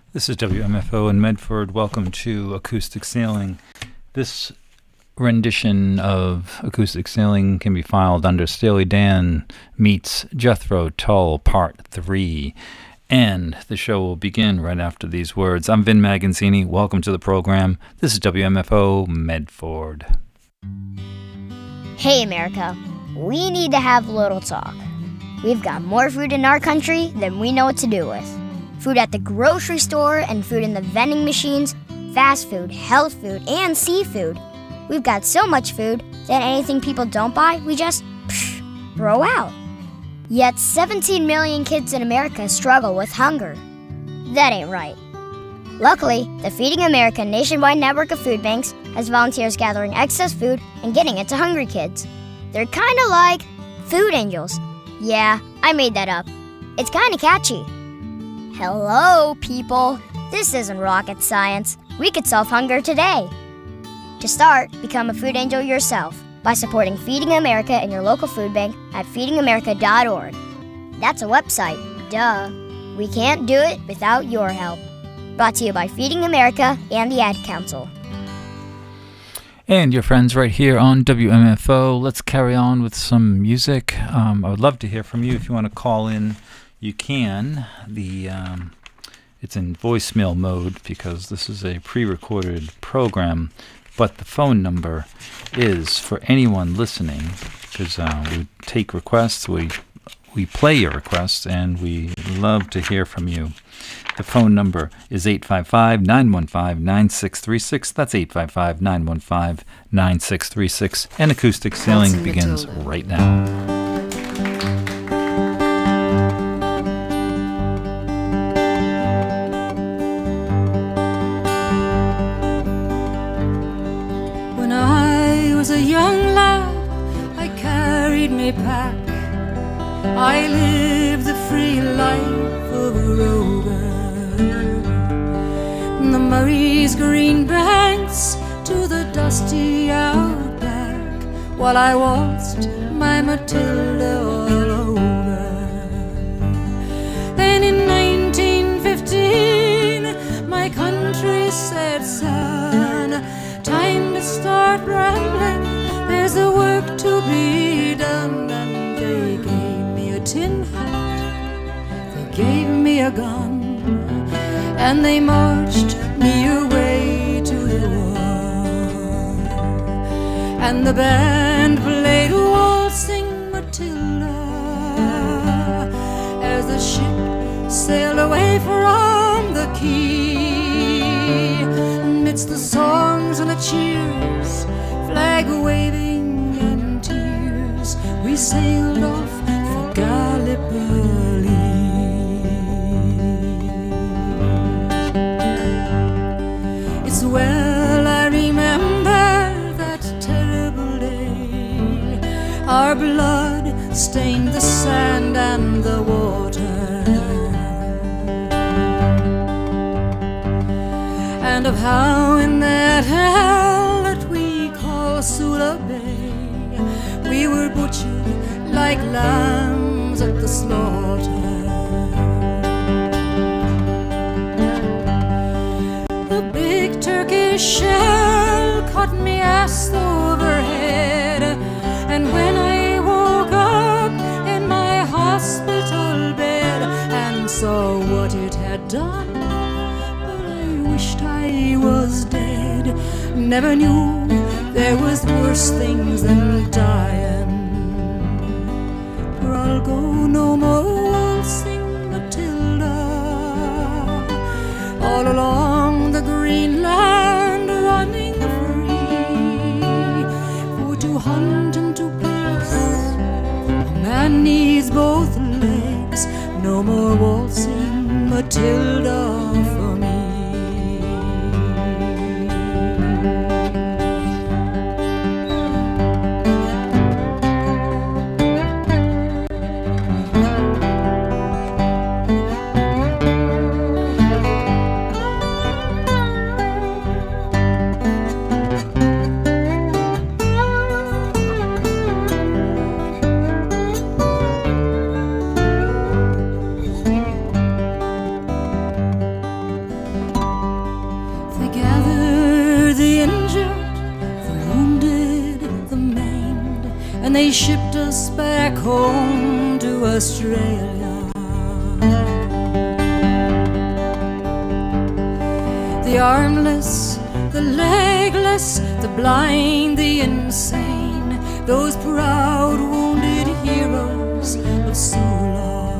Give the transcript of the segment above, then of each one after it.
This is WMFO in Medford. Welcome to Acoustic Sailing. This rendition of Acoustic Sailing can be filed under Steely Dan meets Jethro Tull Part 3. And the show will begin right after these words. I'm Vin Magazzini. Welcome to the program. This is WMFO Medford. Hey, America. We need to have a little talk. We've got more food in our country than we know what to do with. Food at the grocery store and food in the vending machines, fast food, health food, and seafood. We've got so much food that anything people don't buy, we just throw out. Yet 17 million kids in America struggle with hunger. That ain't right. Luckily, the Feeding America nationwide network of food banks has volunteers gathering excess food and getting it to hungry kids. They're kind of like food angels. Yeah, I made that up. It's kind of catchy. Hello, people. This isn't rocket science. We could solve hunger today. To start, become a food angel yourself by supporting Feeding America and your local food bank at feedingamerica.org. That's a website, duh. We can't do it without your help. Brought to you by Feeding America and the Ad Council. And your friends right here on WMFO. Let's carry on with some music. I would love to hear from you. If you want to call in, you can. It's in voicemail mode because this is a pre-recorded program. But the phone number is for anyone listening, because we take requests, we play your requests, and we love to hear from you. The phone number is 855-915-9636. That's 855-915-9636. And Acoustic Sailing begins right now. A young lad, I carried me pack. I lived the free life of a rover, from the Murray's green banks to the dusty outback, while I waltzed my Matilda all over. Then in 1915 my country said, son, time to start rambling, there's a work to be done. And they gave me a tin hat, they gave me a gun, and they marched me away to the war. And the band played Waltzing Matilda as the ship sailed away from the quay. Amidst the songs and the cheers, flag waving and tears, we sailed off for Gallipoli. It's well I remember that terrible day. Our blood stained the sand and the water, and of how in that hell that we call Sula Bay, we were butchered like lambs at the slaughter. The big Turkish shell caught me ass overhead, and when I woke up in my hospital bed and saw what it had done, I was dead. Never knew there was worse things than dying. For I'll go no more waltzing Matilda, all along the green land running free. For to hunt and to pace, a man needs both legs. No more waltzing Matilda for me. they shipped us back home to Australia. The armless, the legless, the blind, the insane, those proud wounded heroes of Sula.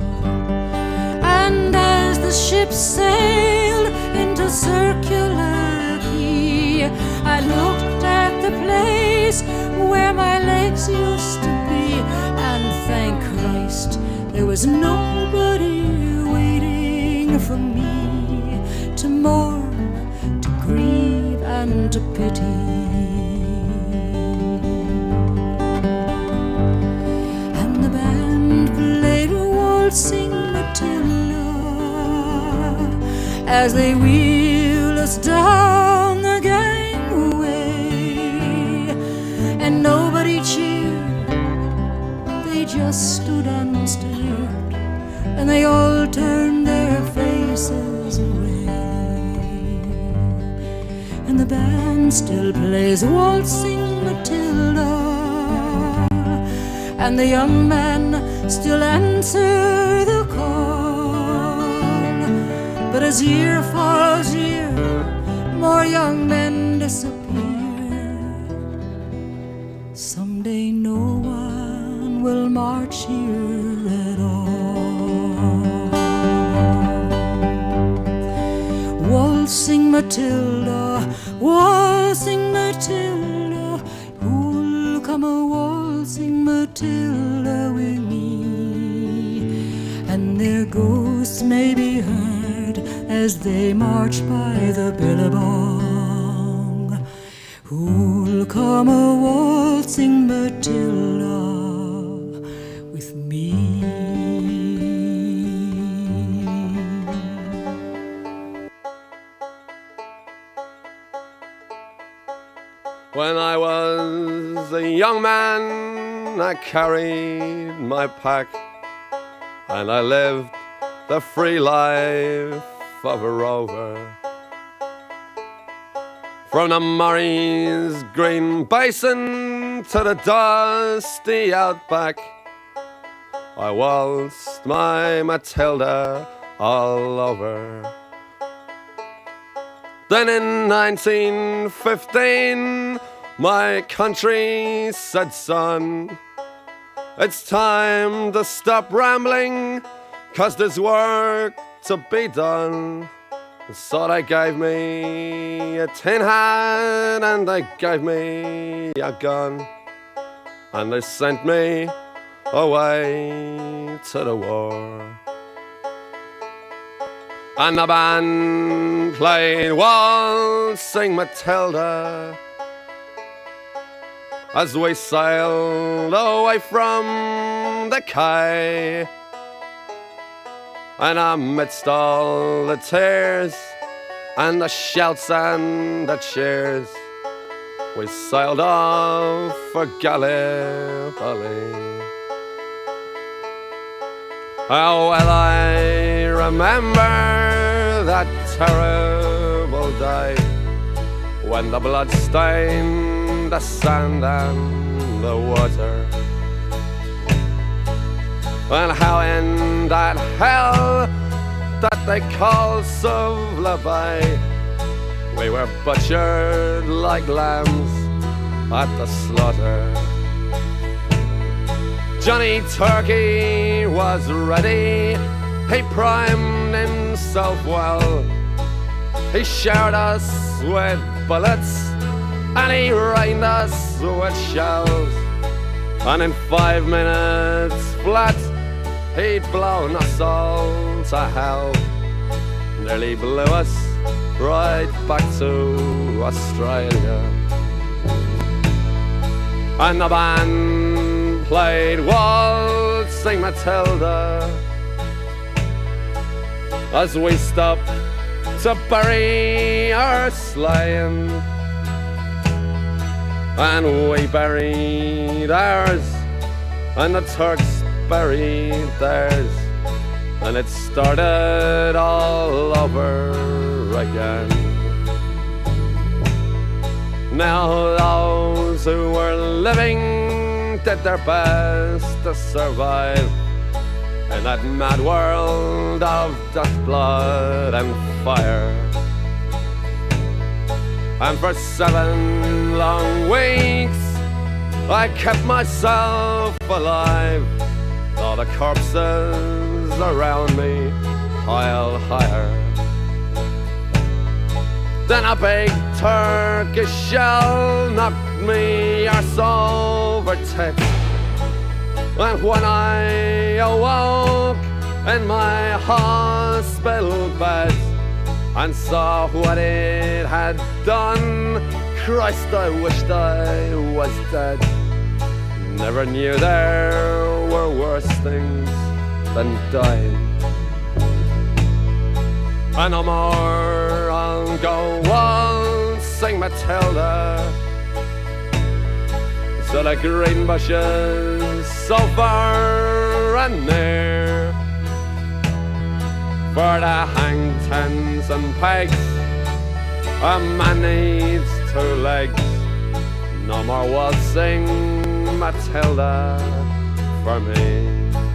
And as the ship sailed into Circular Quay, I looked at the place where my legs used to be, and thank Christ there was nobody waiting for me to mourn, to grieve, and to pity. And the band played Waltzing Matilda as they wheeled us down the gangway, and nobody cheered, they just stood and stared, and they all turned their faces away. And the band still plays Waltzing Matilda, and the young men still answer the call. But as year follows year, more young men disappear. Someday no one will march here at all. Waltzing Matilda, waltzing Matilda, who'll come a waltzing Matilda with me? And their ghosts may be heard as they march by the billabong. Who'll come a waltzing Matilda with me? When I was a young man, I carried my pack, and I lived the free life of a rover. From the Murray's green basin to the dusty outback, I waltzed my Matilda all over. Then in 1915, my country said, son, it's time to stop rambling, 'cause there's work to be done. So they gave me a tin hat and they gave me a gun, and they sent me away to the war. And the band played Waltzing Matilda as we sailed away from the quay. And amidst all the tears and the shouts and the cheers, we sailed off for Gallipoli. Oh, well, I remember that terrible day when the blood stained the sand and the water, and how in that hell that they call Suvla Bay, we were butchered like lambs at the slaughter. Johnny Turkey was ready, he primed himself well, he showered us with bullets and he rained us with shells, and in 5 minutes flat he'd blown us all to hell, nearly blew us right back to Australia. And the band played Waltzing Matilda as we stopped to bury our slain, and we buried ours and the Turks buried theirs, and it started all over again. Now those who were living did their best to survive in that mad world of dust, blood and fire. And for 7 long weeks I kept myself alive, though the corpses around me piled higher. Then a big Turkish shell knocked me arse over tits, and when I awoke in my hospital bed and saw what it had done, Christ, I wished I was dead. Never knew there were worse things than dying. And no more I'll go on, sing Matilda, so the green bushes so far and near, for the hang tens and pegs a man needs 2 legs. No more waltzing Matilda for me.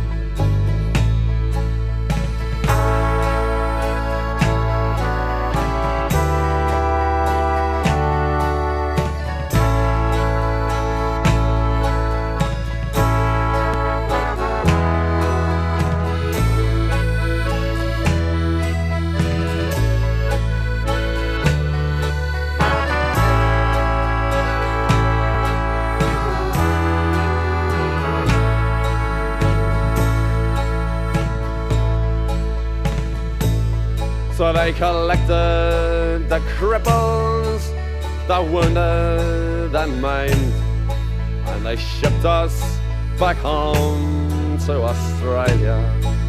So they collected the cripples, the wounded and maimed, and they shipped us back home to Australia.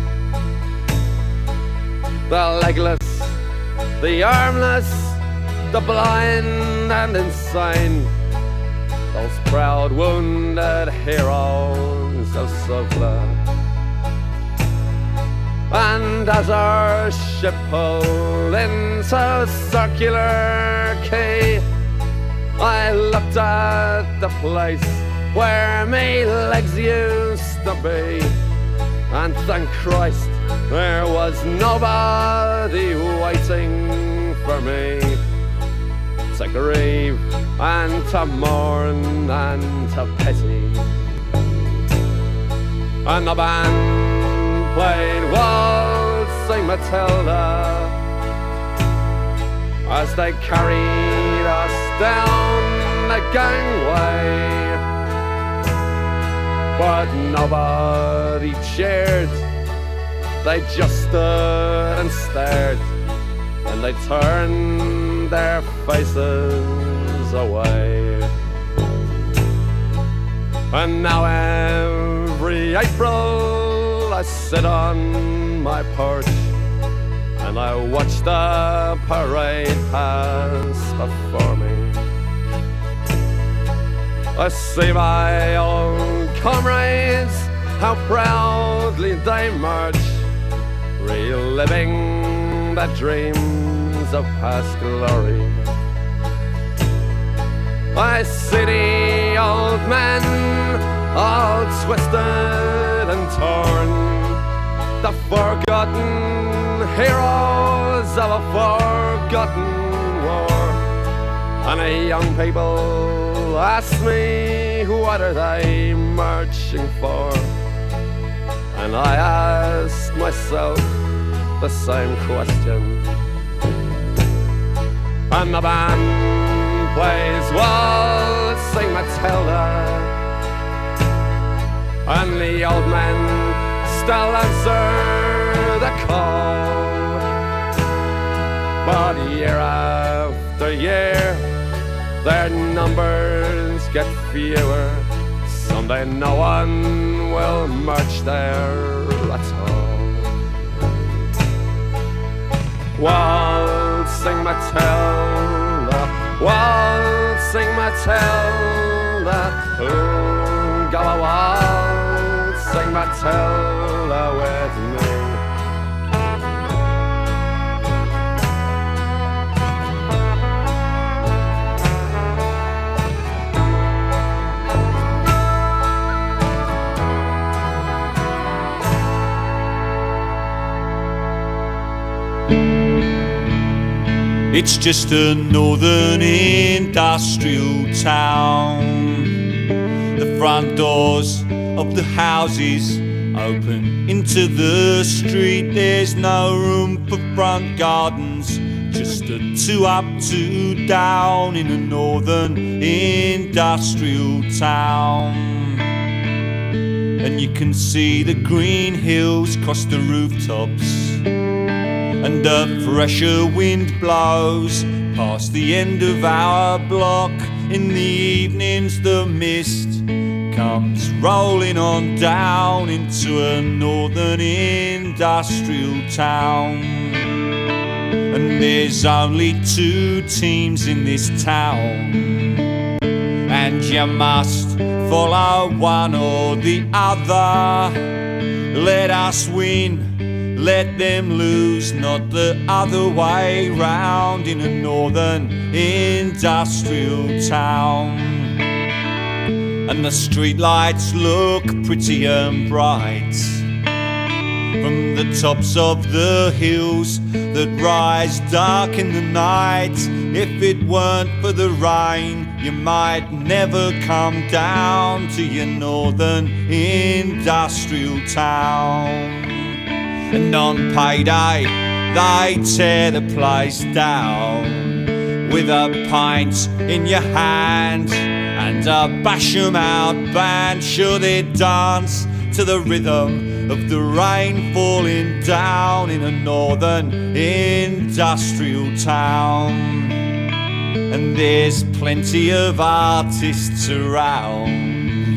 The legless, the armless, the blind and insane, those proud wounded heroes of Suvla. And as our ship pulled into Circular Quay, I looked at the place where me legs used to be, and thank Christ there was nobody waiting for me to grieve and to mourn and to pity. And the band played Waltzing Matilda as they carried us down the gangway, but nobody cheered. They just stood and stared, and they turned their faces away. And now every April I sit on my porch and I watch the parade pass before me. I see my old comrades, how proudly they march, reliving the dreams of past glory. I see the old men, all twisted and torn, the forgotten heroes of a forgotten war. And the young people ask me, what are they marching for? And I ask myself the same question. And the band plays Waltzing Matilda, and the old men still answer the call. But year after year, their numbers get fewer. Someday no one will march there at all. Waltzing Matilda, Waltzing Matilda, who'll go a waltzing Matilda with me? It's just a northern industrial town. The front doors of the houses open into the street. There's no room for front gardens, just a 2 up, 2 down in a northern industrial town. And you can see the green hills cross the rooftops, and a fresher wind blows past the end of our block. In the evenings the mist comes rolling on down into a northern industrial town. And there's only 2 teams in this town, and you must follow one or the other. Let us win, let them lose, not the other way round in a northern industrial town. And the streetlights look pretty and bright from the tops of the hills that rise dark in the night. If it weren't for the rain, you might never come down to your northern industrial town. And on payday, they tear the place down with a pint in your hand and a bash 'em out band. Sure, they dance to the rhythm of the rain falling down in a northern industrial town. And there's plenty of artists around.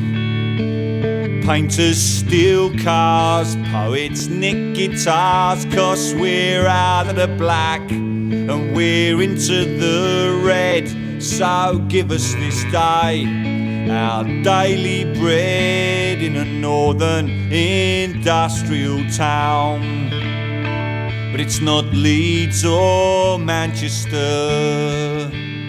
Painters steal cars, poets nick guitars, 'cause we're out of the black and we're into the red. So give us this day our daily bread in a northern industrial town. But it's not Leeds or Manchester,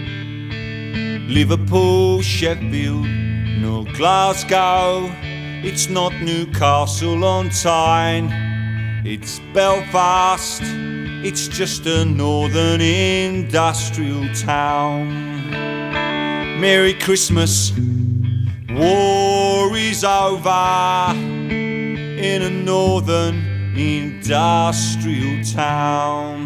Liverpool, Sheffield, nor Glasgow. It's not Newcastle on Tyne, it's Belfast. It's just a northern industrial town. Merry Christmas, war is over in a northern industrial town.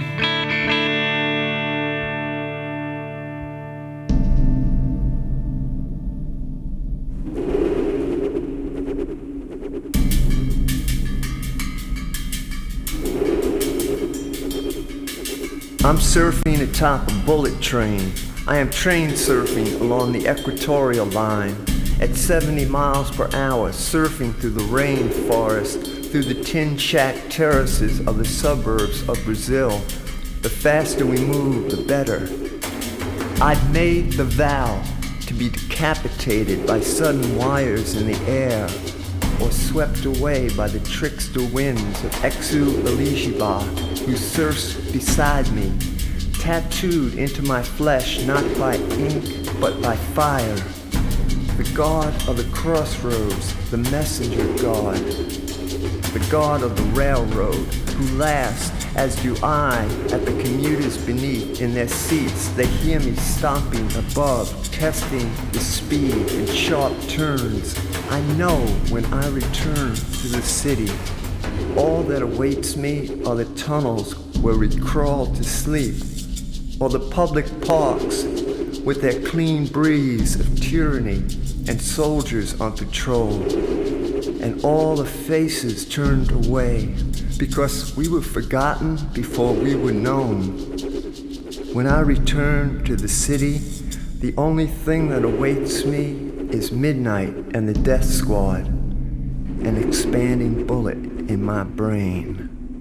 I'm surfing atop a bullet train. I am train surfing along the equatorial line at 70 miles per hour, surfing through the rainforest, through the tin shack terraces of the suburbs of Brazil. The faster we move, the better. I'd made the vow to be decapitated by sudden wires in the air, or swept away by the trickster winds of Exu Elishiba, who surfs beside me, tattooed into my flesh not by ink but by fire. The god of the crossroads, the messenger god, the god of the railroad, who laughs, as do I, at the commuters beneath in their seats. They hear me stomping above, testing the speed in sharp turns. I know when I return to the city, all that awaits me are the tunnels where we crawl to sleep, or the public parks with their clean breeze of tyranny and soldiers on patrol, and all the faces turned away because we were forgotten before we were known. When I return to the city, the only thing that awaits me is midnight and the death squad, an expanding bullet in my brain.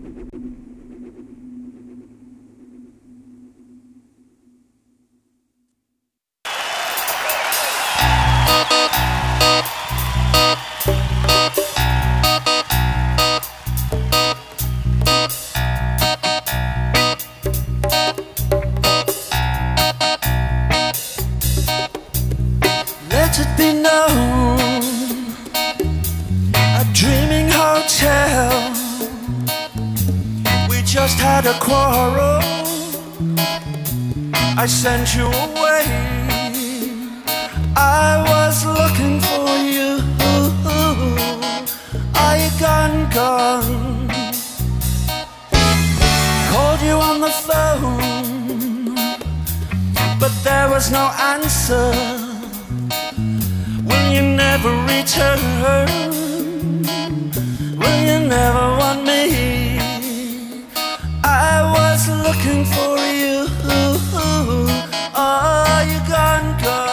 Let it be known, a dreaming hotel. We just had a quarrel, I sent you away. I was looking for you. Are you gone? Called you on the phone, but there was no answer. Will you never return? Will you never want me? I was looking for you. Are you gone?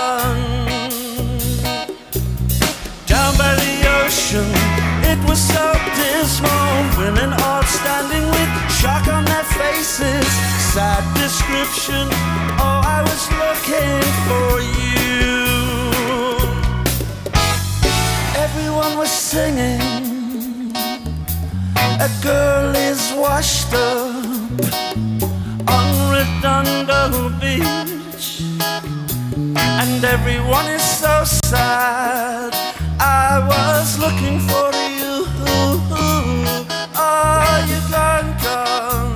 Down by the ocean, it was so dismal. Women all standing with shock on their faces. Sad description. Oh, I was looking for you. Everyone was singing. A girl is washed up on Redondo Beach, and everyone is so sad. I was looking for you. Are you gone?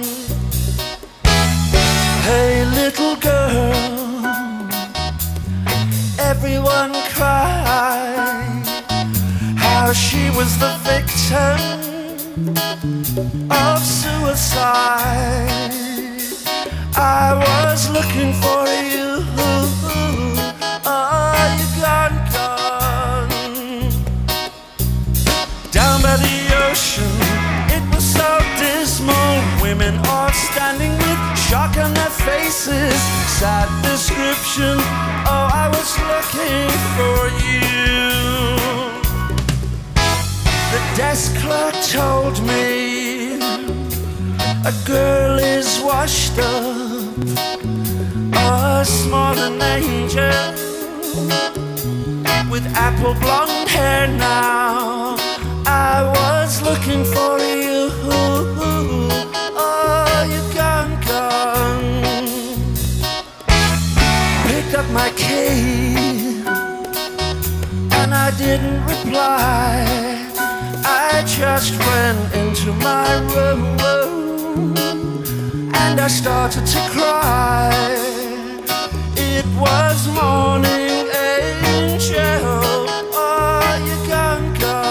Hey little girl, everyone cried how she was the victim of suicide. I was looking for you. Are you gone? Down by the ocean, it was so dismal. Women all standing with shock on their faces. Sad description. Oh, I was looking for you. The desk clerk told me a girl is washed up, small and angel, with apple blonde hair now. I was looking for you. Are you gone? Picked up my key and I didn't reply. I just went into my room and I started to cry. It was morning, angel. Are you gone?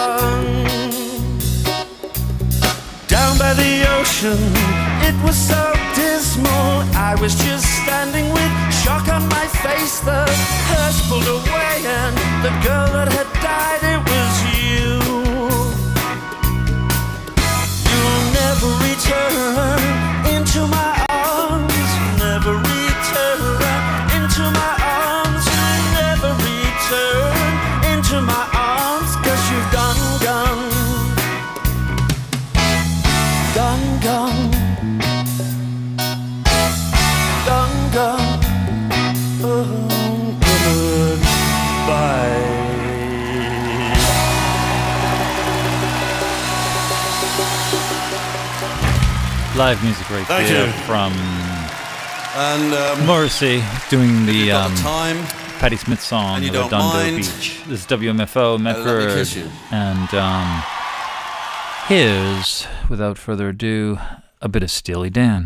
Down by the ocean, it was so dismal. I was just standing with shock on my face. The hearse pulled away and the girl that had died, it was you. You'll never return into my arms. Never return into my arms. You'll never return into my arms, 'cause you've gone. Oh, goodbye. Live music right Thank there you. from And Morrissey doing the time. Patti Smith song, And you don't Redondo mind. Beach. This is WMFO, Let me Medford. kiss you. And here's, without further ado, a bit of Steely Dan.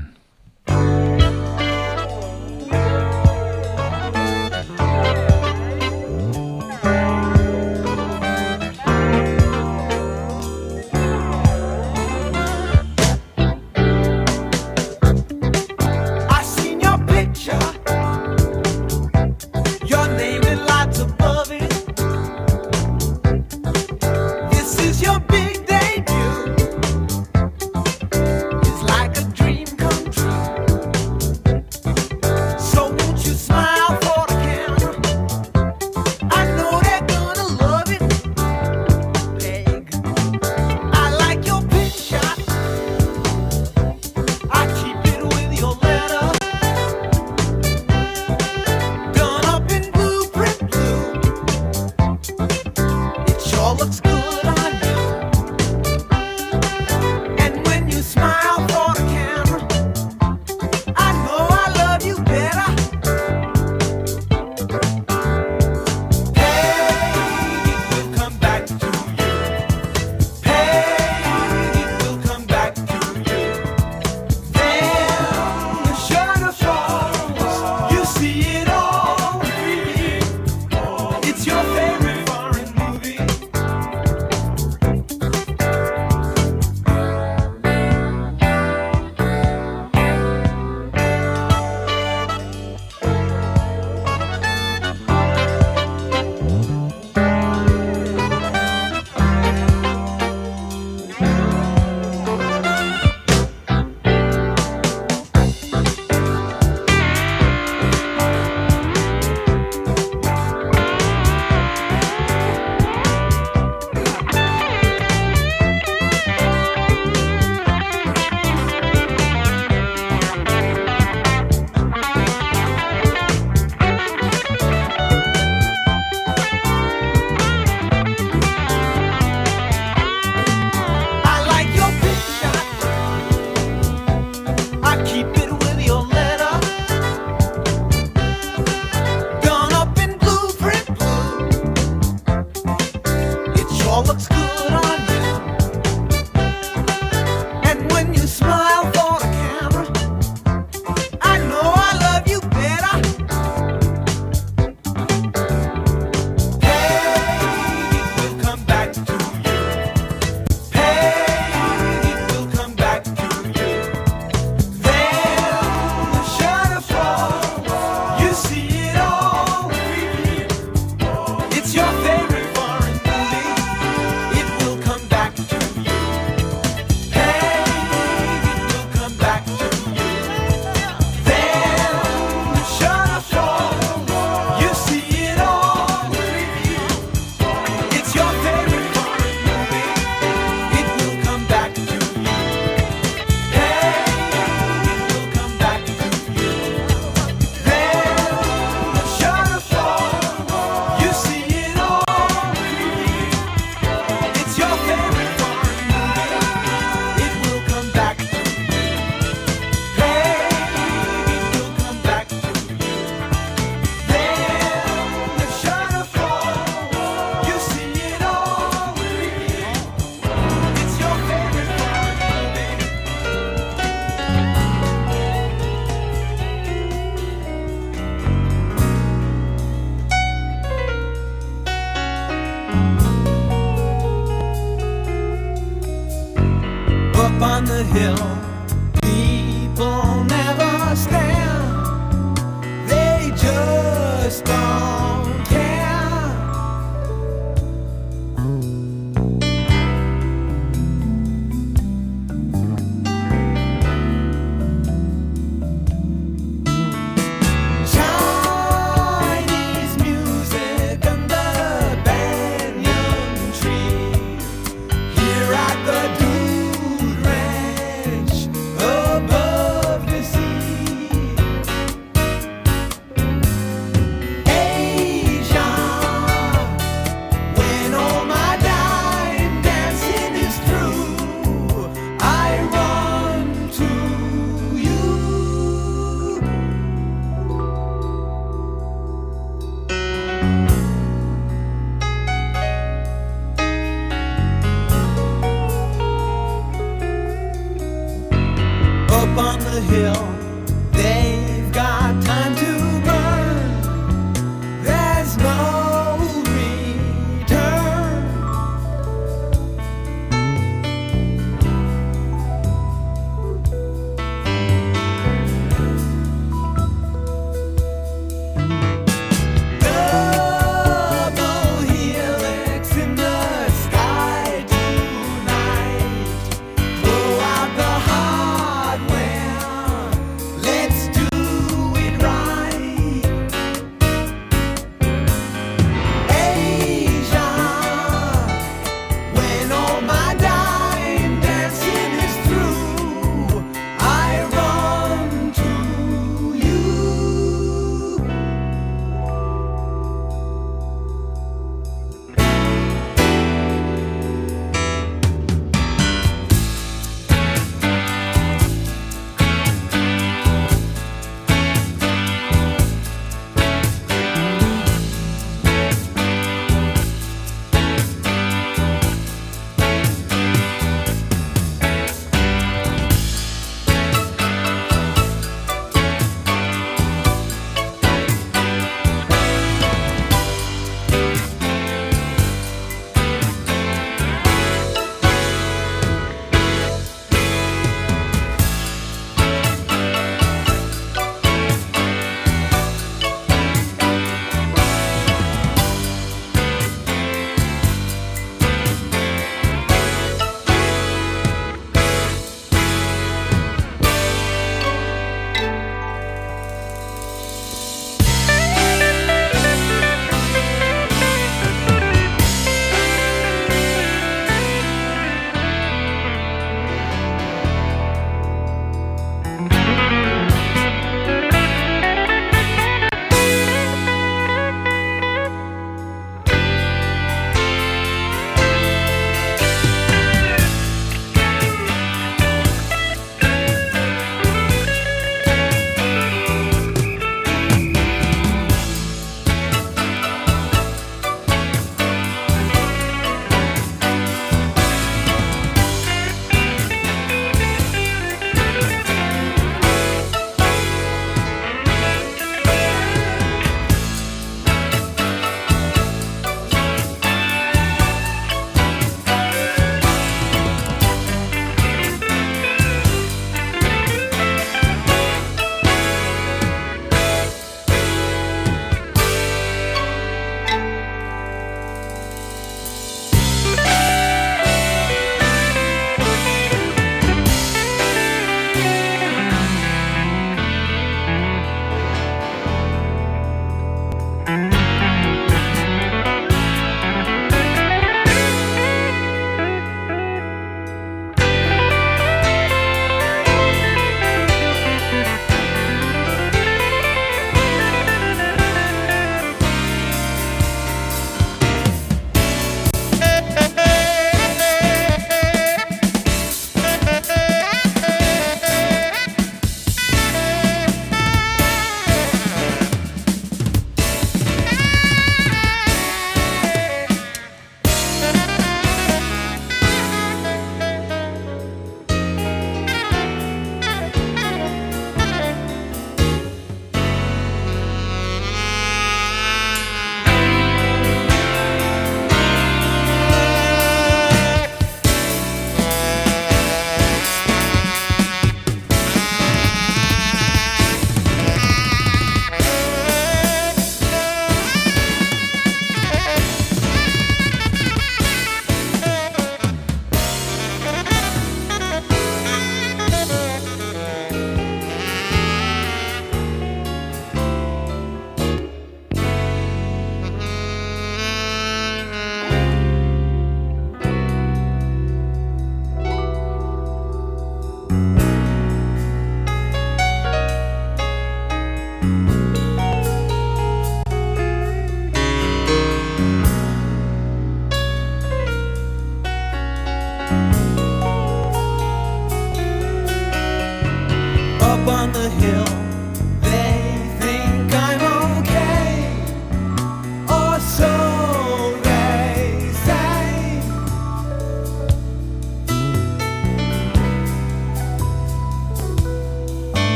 Your big debut is like a dream come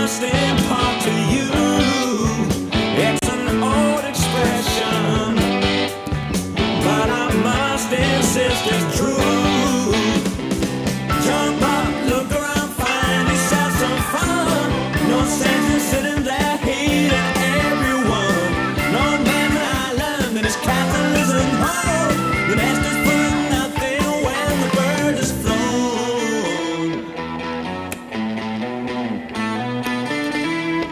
must impart to you. It's an old expression, but I must insist it's true. Young Bob, look around, find yourself some fun. No sense in sitting there hating everyone. No man I learned that his capitalism home. The nest is full of nothing when the bird is flown.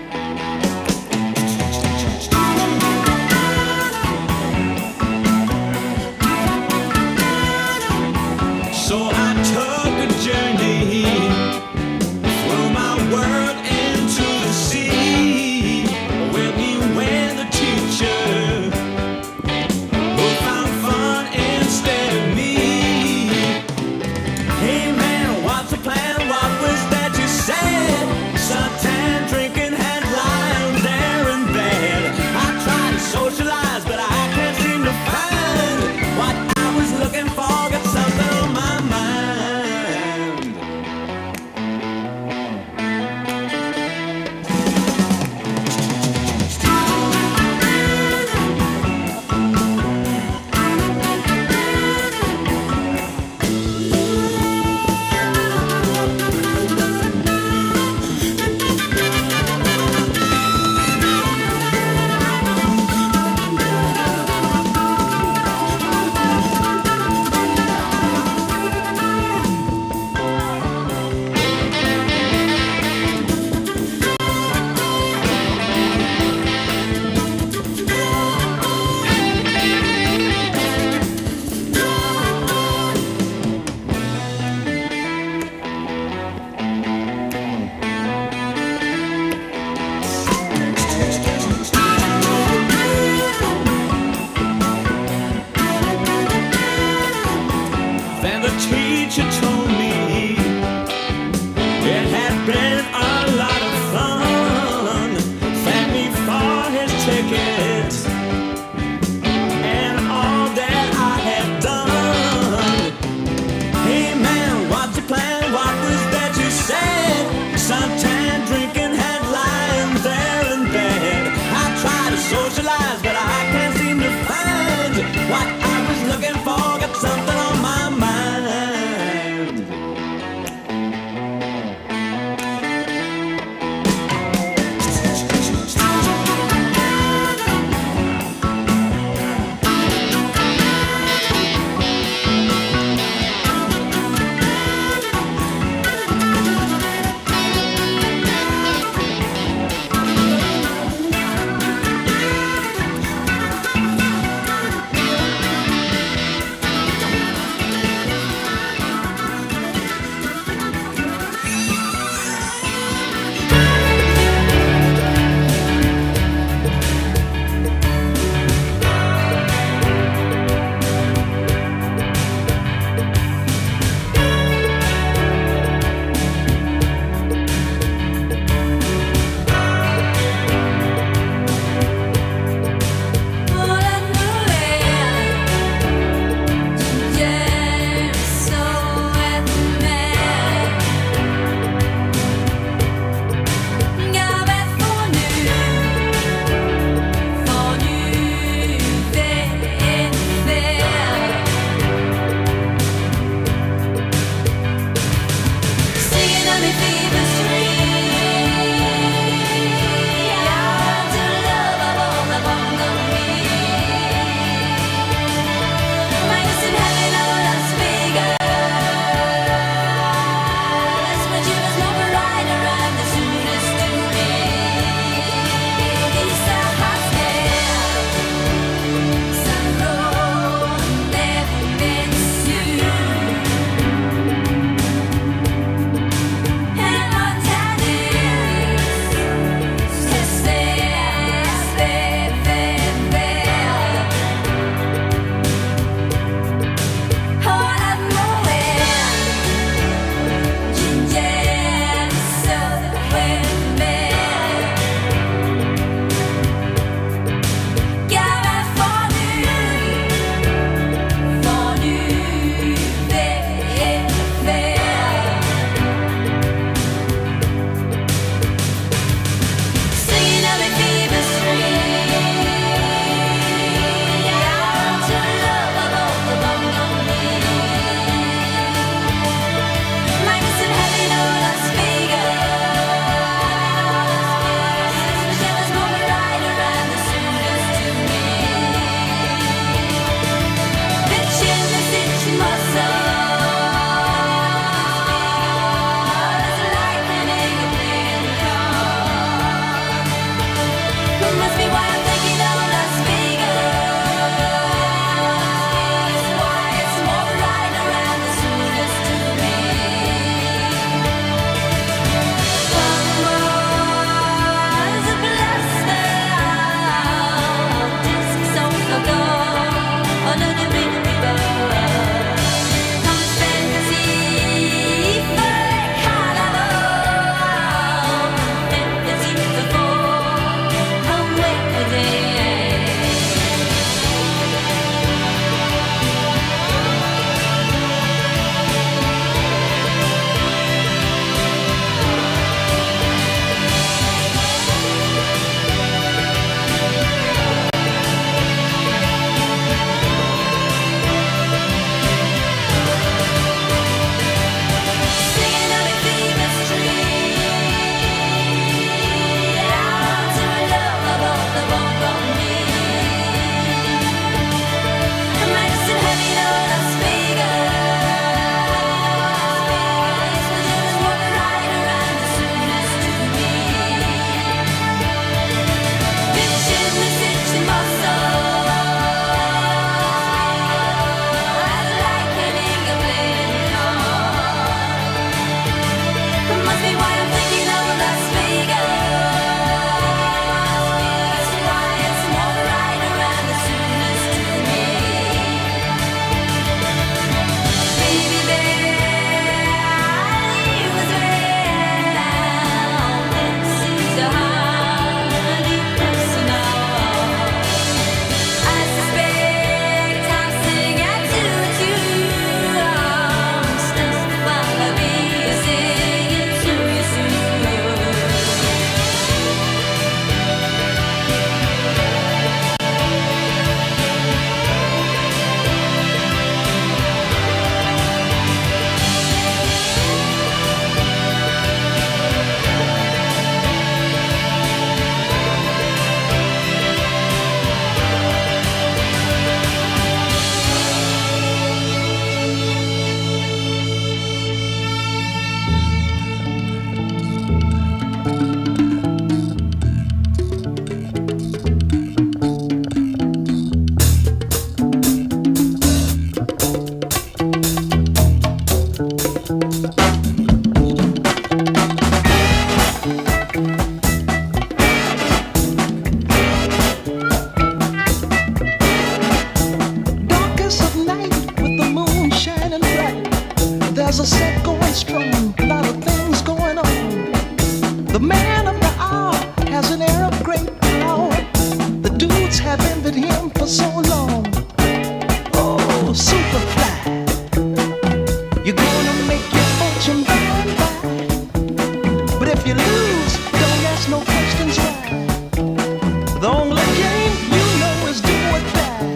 him for so long. Oh, Superfly, you're gonna make your fortune by and by. But if you lose, don't ask no questions why. The only game you know is do or die.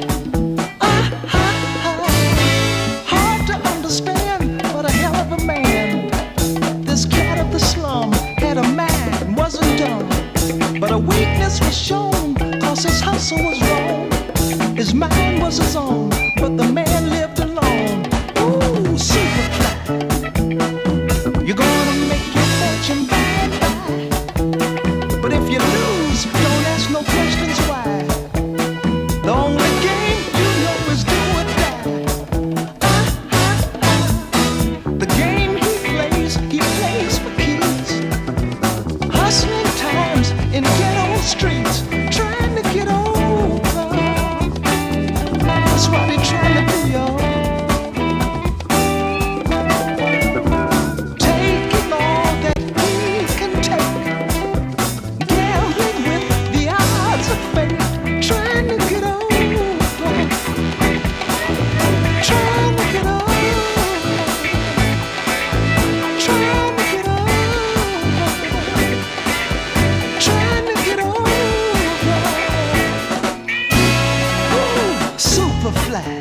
Hard to understand, but a hell of a man. This cat of the slum had a mind, wasn't dumb. But a weakness was shown, cause his hustle was wrong. His mind was his own, but the man lived alone. Ooh, Superfly, you're gonna make your fortune by and by. But if you lose, don't ask no questions why. The only game you know is do or die. The game he plays for keys. Hustling times in ghetto streets, trying to get over. That's what he trying to do, y'all. Taking all that he can take, gambling with the odds of fate, trying to get over, trying to get over, trying to get over, trying to get over. Ooh, Superfly.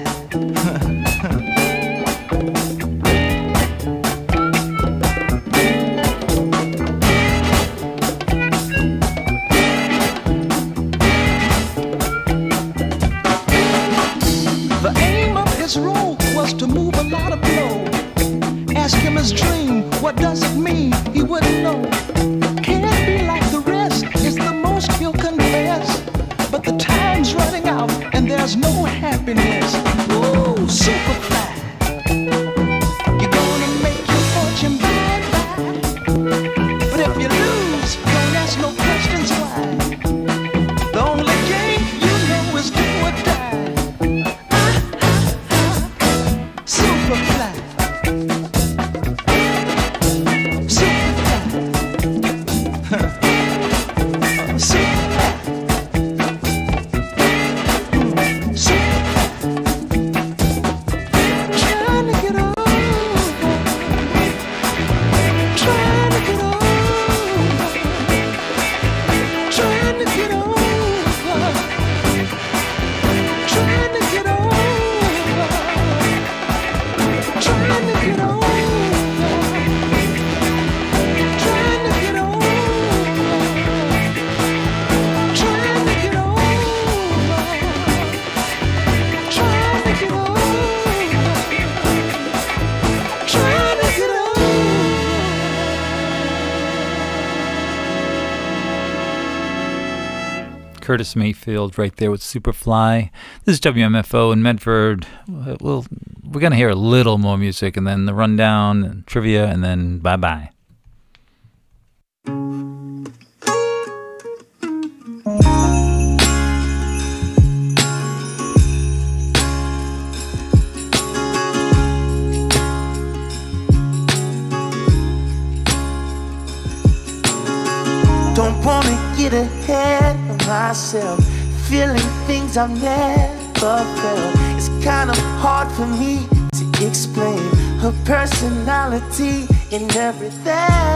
The aim of his role was to move a lot of blow. Ask him his dream, what does it mean? He wouldn't know. Can't be like the rest, is the most he'll confess. But the time's running out and there's no happiness. Ooh, Superfly, you're gonna make your fortune by and by. But if you lose, don't ask no questions why. The only game you know is do or die. Superfly, Superfly, Superfly, Superfly, trying to get over, trying to get over, trying to get over, trying to get over. Trying to get over, trying to get over, trying to get over, trying to get over, trying to get over. Curtis Mayfield right there with Superfly. This is WMFO in Medford. We're going to hear a little more music and then the rundown and trivia and then bye-bye. Don't wanna get ahead of myself, feeling things I've never felt. It's kind of hard for me to explain her personality and everything.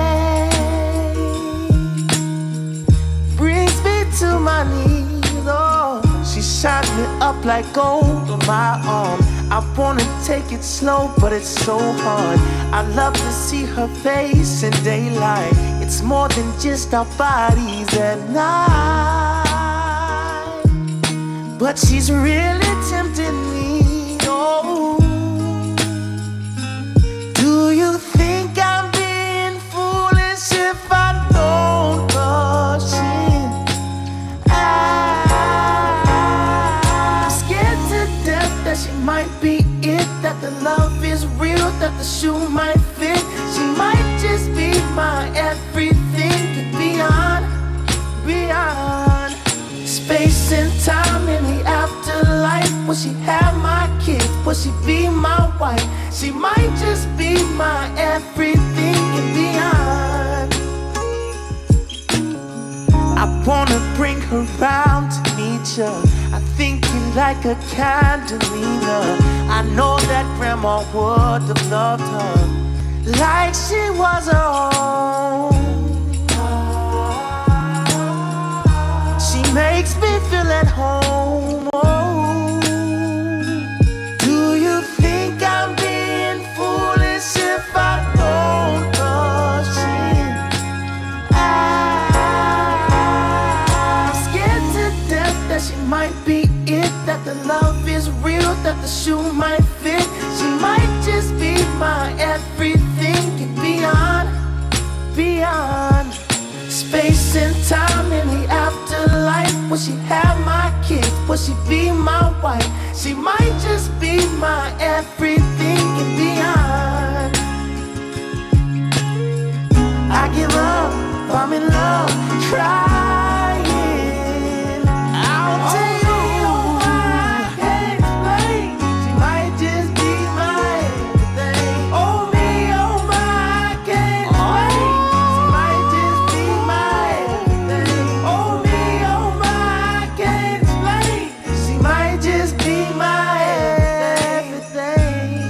Brings me to my knees, oh. She shines me up like gold on my arm. I wanna take it slow, but it's so hard. I love to see her face in daylight. It's more than just our bodies at night. But she's really tempting me, oh. Do you think I'm being foolish if I don't rush in? I'm scared to death that she might be it, that the love is real, that the shoe might fit. She might just be my everything and beyond, beyond space and time in the afterlife. Will she have my kids? Will she be my wife? She might just be my everything and beyond. I I wanna bring her round to meet ya. I think you like a candelina. I know that grandma would have loved her like she was her own. She makes me feel at home. Do you think I'm being foolish if I don't rush in? I'm scared to death that she might be it, that the love is real, that the shoe might fit. She might just be my everything and beyond, beyond space and time in the afterlife. Will she have my kids? Will she be my wife? She might just be my everything and beyond. I give up, I'm in love, trying. I'll tell you I can't explain. She might just be my everything. Oh me, oh my, I can't explain. She might just be my everything. Oh me, oh my, I can't explain. She might just be my everything.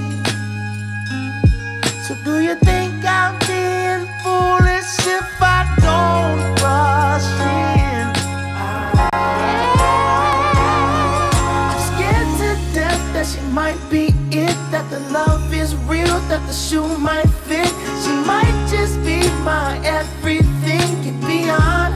So do you think I'm being foolish if I don't rush in? I'm scared to death that she might be it, that the love is real, that the shoe might fit. She might just be my everything and beyond,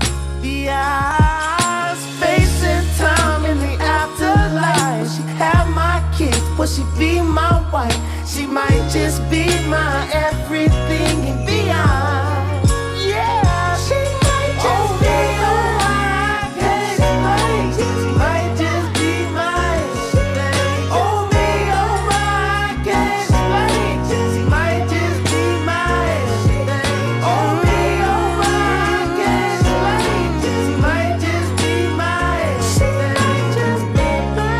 beyond space and time in the afterlife. Will she have my kids? Will she be my wife? She might just be my everything and beyond. Yeah, she might just be my everything. She might just be my everything. Oh me, oh my, I can't explain. She might just be my everything. Oh me, oh my, I can't explain. She might just be my everything. Just be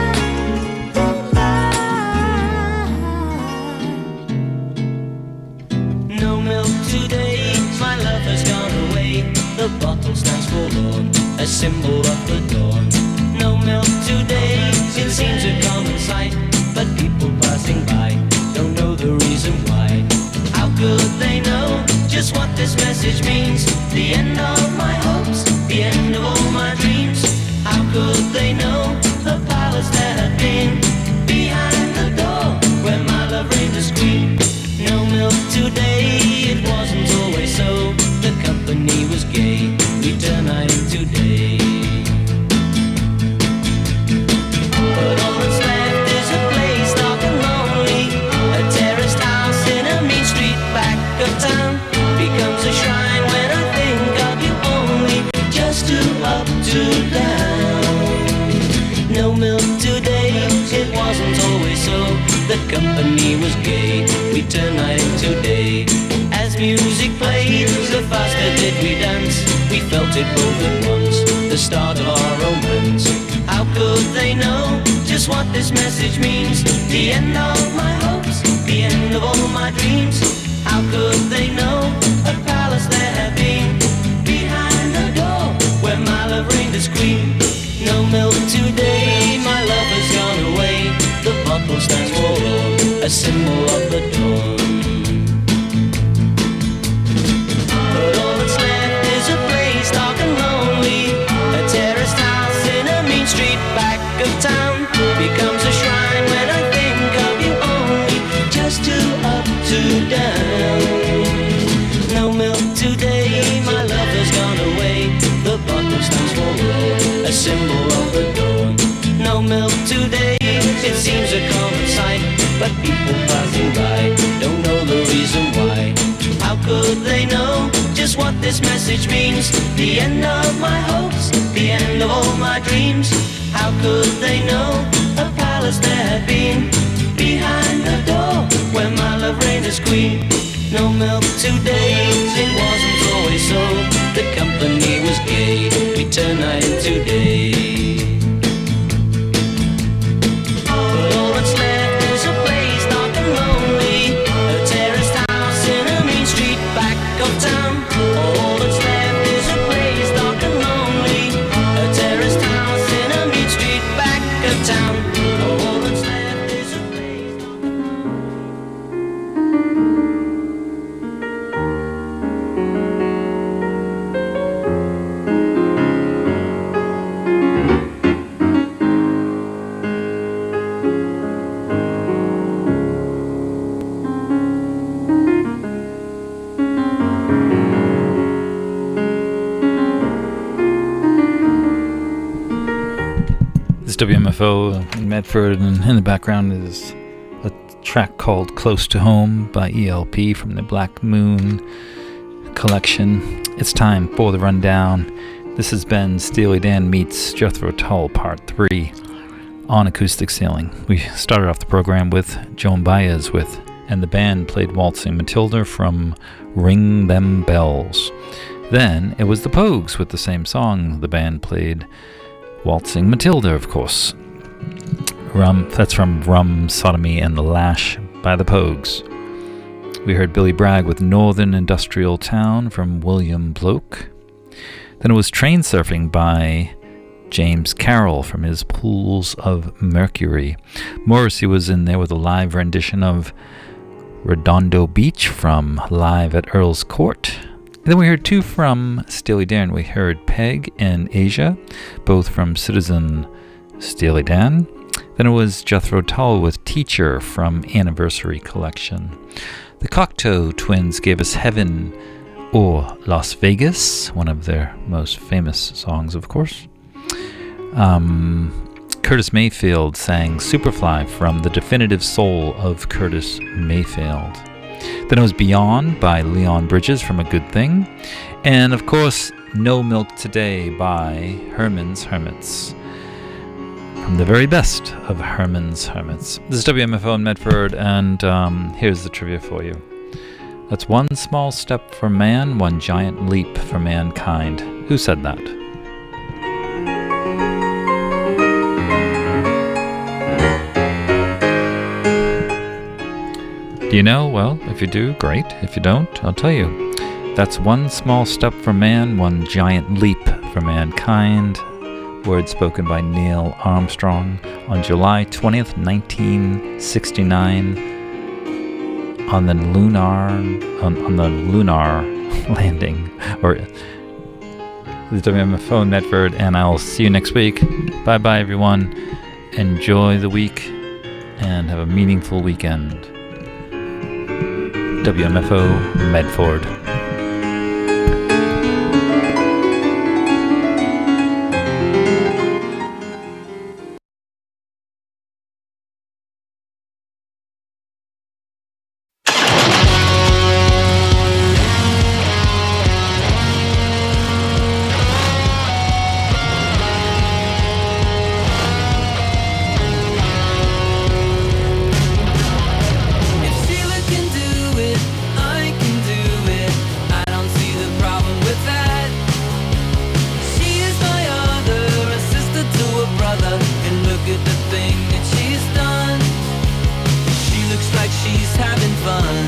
No milk today, my love has gone away. The bottle stands forlorn, a symbol of the dawn. No milk today, it seems a common sight, but people passing by don't know the reason why. How could they know just what this message means? The end of my hopes, the end of all my dreams. How could they know the palace that had been behind the door where my love reigned as queen? No milk today, it wasn't always so. The company was gay, we turned night into day. But all that's left is a place dark and lonely. A terraced house in a mean street back of town becomes a shrine when I think of you only. Just two up, two down. No milk today, it wasn't always so. The company was gay, we turned night into day. As music played, the faster did we dance. We felt it both at once, the start of our romance. How could they know just what this message means? The end of my hopes, the end of all my dreams. How could they know a palace there had been behind the door where my love reigned as queen? No milk today, my love has gone away. The bottle stands forlorn, a symbol of the dawn. But all that's left is a place dark and lonely. A terraced house in a mean street back of town becomes a shrine when I think of you only. Just two up, two down. No milk today, my love has gone away. The bottle stands forlorn, a symbol of the dawn. No milk today, it seems a common sight, but people passing by don't know the reason why. How could they know just what this message means? The end of my hopes, the end of all my dreams. How could they know a palace there had been behind the door where my love reigned as queen? No milk today, it wasn't always so. The company was gay, we turned night into day. But all that's left is a place dark and lonely. A terraced house in a mean street back of town. All that's left is a place dark and lonely. WMFO in Medford, and in the background is a track called Close to Home by ELP from the Black Moon collection. It's time for the rundown. This has been Steely Dan meets Jethro Tull Part 3 on Acoustic Ceiling. We started off the program with Joan Baez and the band played Waltzing Matilda from Ring Them Bells. Then it was the Pogues with the same song. The band played Waltzing Matilda, of course. That's from Rum, Sodomy, and the Lash by the Pogues. We heard Billy Bragg with Northern Industrial Town from William Bloke. Then it was Train Surfing by James Carroll from his Pools of Mercury. Morrissey was in there with a live rendition of Redondo Beach from Live at Earl's Court. And then we heard two from Steely Dan. We heard Peg and Asia, both from Citizen Steely Dan. Then it was Jethro Tull with Teacher from Anniversary Collection. The Cocteau Twins gave us Heaven or Las Vegas, one of their most famous songs, of course. Curtis Mayfield sang Superfly from The Definitive Soul of Curtis Mayfield. Then it was Beyond by Leon Bridges from A Good Thing. And of course, No Milk Today by Herman's Hermits. From the very best of Herman's Hermits. This is WMFO in Medford, and here's the trivia for you. That's one small step for man, one giant leap for mankind. Who said that? Do you know? Well, if you do, great. If you don't, I'll tell you. That's one small step for man, one giant leap for mankind. Words spoken by Neil Armstrong on July 20th, 1969 on the lunar landing. Or the WMFO in Medford, and I'll see you next week. Bye-bye, everyone. Enjoy the week and have a meaningful weekend. WMFO Medford. She's having fun.